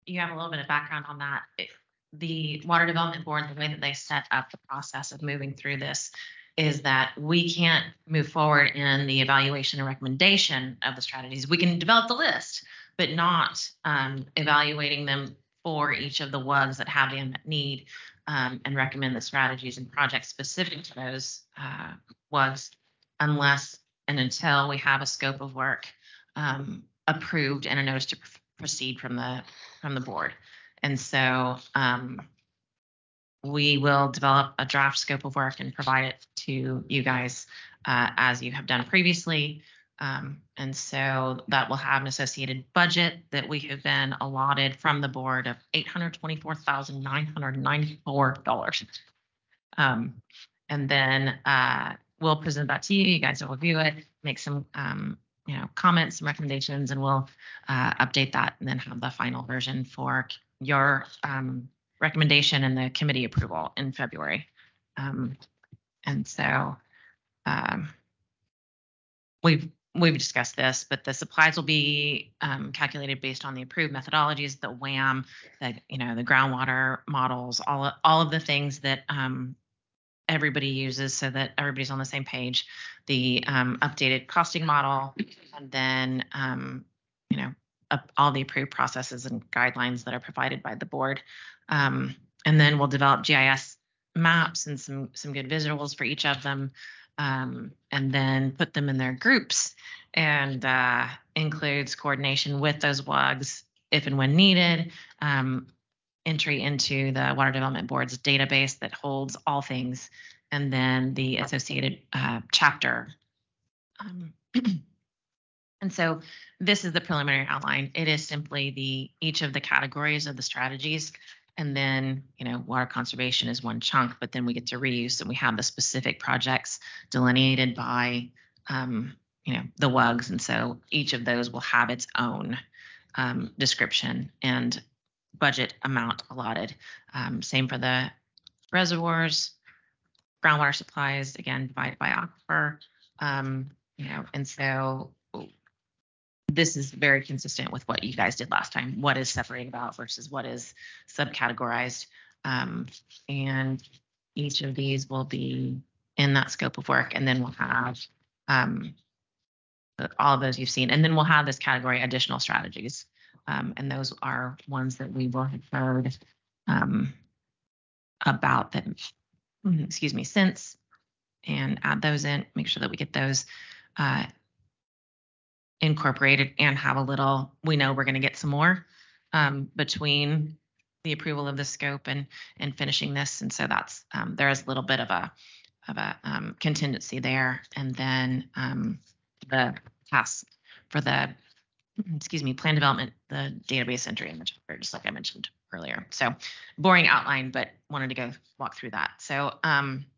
you have a little bit of background on that, the Water Development Board, the way that they set up the process of moving through this is that we can't move forward in the evaluation and recommendation of the strategies. We can develop the list, but not evaluating them for each of the WUGs that have the unmet need, and recommend the strategies and projects specific to those WUGs unless and until we have a scope of work approved and a notice to proceed from the board. And so we will develop a draft scope of work and provide it to you guys as you have done previously. And so that will have an associated budget that we have been allotted from the board of $824,994. And then we'll present that to you. You guys will review it, make some comments and recommendations, and we'll update that and then have the final version for your recommendation and the committee approval in February. And so we've discussed this, but the supplies will be calculated based on the approved methodologies, the WAM, the groundwater models, all of the things that everybody uses, so that everybody's on the same page. The updated costing model, and then all the approved processes and guidelines that are provided by the board. And then we'll develop GIS maps and some good visuals for each of them, and then put them in their groups, and includes coordination with those WUGs if and when needed, entry into the Water Development Board's database that holds all things, and then the associated chapter. And so this is the preliminary outline. It is simply each of the categories of the strategies. And then, water conservation is one chunk, but then we get to reuse, and we have the specific projects delineated by, the WUGs. And so each of those will have its own description and budget amount allotted. Same for the reservoirs, groundwater supplies, again, divided by aquifer. And so this is very consistent with what you guys did last time. What is separated out versus what is subcategorized. And each of these will be in that scope of work. And then we'll have all of those you've seen. And then we'll have this category, additional strategies. And those are ones that we will have heard about them, since, and add those in, make sure that we get those incorporated, and have a little, we know we're going to get some more between the approval of the scope and finishing this. And so that's, there is a little bit of a contingency there. And then the tasks for the plan development, the database entry in the chapter, just like I mentioned earlier. So boring outline, but wanted to go walk through that. So